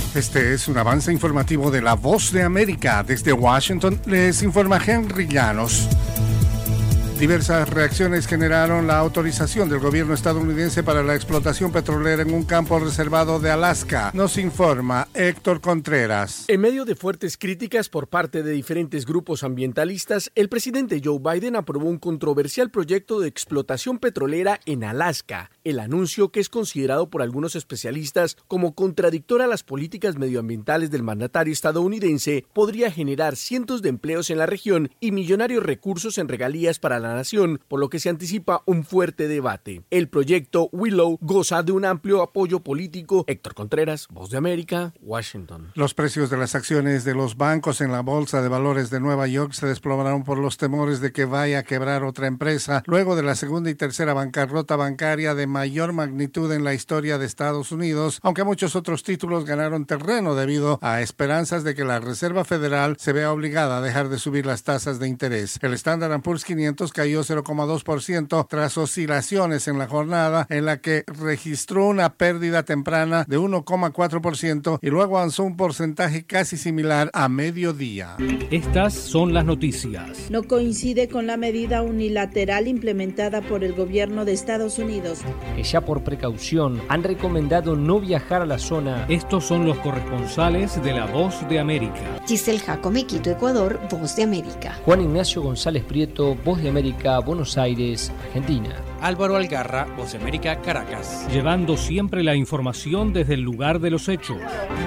Este es un avance informativo de La Voz de América. Desde Washington les informa Henry Llanos. Diversas reacciones generaron la autorización del gobierno estadounidense para la explotación petrolera en un campo reservado de Alaska. Nos informa Héctor Contreras. En medio de fuertes críticas por parte de diferentes grupos ambientalistas, el presidente Joe Biden aprobó un controversial proyecto de explotación petrolera en Alaska. El anuncio, que es considerado por algunos especialistas como contradictor a las políticas medioambientales del mandatario estadounidense, podría generar cientos de empleos en la región y millonarios recursos en regalías para la nación, por lo que se anticipa un fuerte debate. El proyecto Willow goza de un amplio apoyo político. Héctor Contreras, Voz de América, Washington. Los precios de las acciones de los bancos en la Bolsa de Valores de Nueva York se desplomaron por los temores de que vaya a quebrar otra empresa, luego de la segunda y tercera bancarrota bancaria de mayor magnitud en la historia de Estados Unidos, aunque muchos otros títulos ganaron terreno debido a esperanzas de que la Reserva Federal se vea obligada a dejar de subir las tasas de interés. El Standard & Poor's 500 cayó 0,2% tras oscilaciones en la jornada, en la que registró una pérdida temprana de 1,4% y luego avanzó un porcentaje casi similar a mediodía. Estas son las noticias. No coincide con la medida unilateral implementada por el gobierno de Estados Unidos, que ya por precaución han recomendado no viajar a la zona. Estos son los corresponsales de La Voz de América. Giselle Jacome, Quito, Ecuador, Voz de América. Juan Ignacio González Prieto, Voz de América, Buenos Aires, Argentina. Álvaro Algarra, Voz de América, Caracas. Llevando siempre la información desde el lugar de los hechos.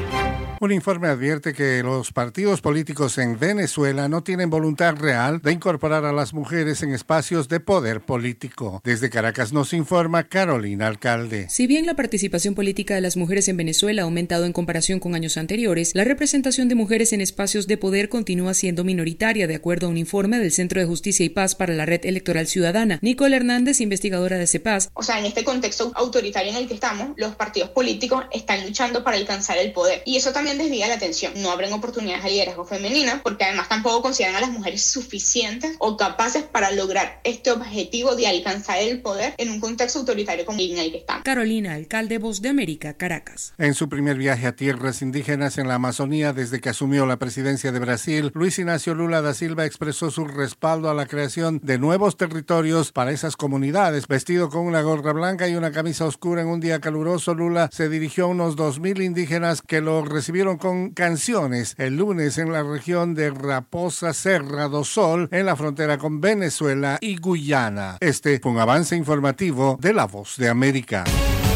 Un informe advierte que los partidos políticos en Venezuela no tienen voluntad real de incorporar a las mujeres en espacios de poder político. Desde Caracas nos informa Carolina Alcalde. Si bien la participación política de las mujeres en Venezuela ha aumentado en comparación con años anteriores, la representación de mujeres en espacios de poder continúa siendo minoritaria, de acuerdo a un informe del Centro de Justicia y Paz para la Red Electoral Ciudadana. Nicole Hernández, investigadora de CEPAS. En este contexto autoritario en el que estamos, los partidos políticos están luchando para alcanzar el poder. Y eso también desvía la atención. No abren oportunidades a liderazgo femenino, porque además tampoco consideran a las mujeres suficientes o capaces para lograr este objetivo de alcanzar el poder en un contexto autoritario como el en el que estamos. Carolina Alcalde, Voz de América, Caracas. En su primer viaje a tierras indígenas en la Amazonía desde que asumió la presidencia de Brasil, Luis Ignacio Lula da Silva expresó su respaldo a la creación de nuevos territorios para esas comunidades. Vestido con una gorra blanca y una camisa oscura en un día caluroso, Lula se dirigió a unos 2,000 indígenas que lo recibieron con canciones el lunes en la región de Raposa Serra do Sol, en la frontera con Venezuela y Guyana. Este fue un avance informativo de La Voz de América.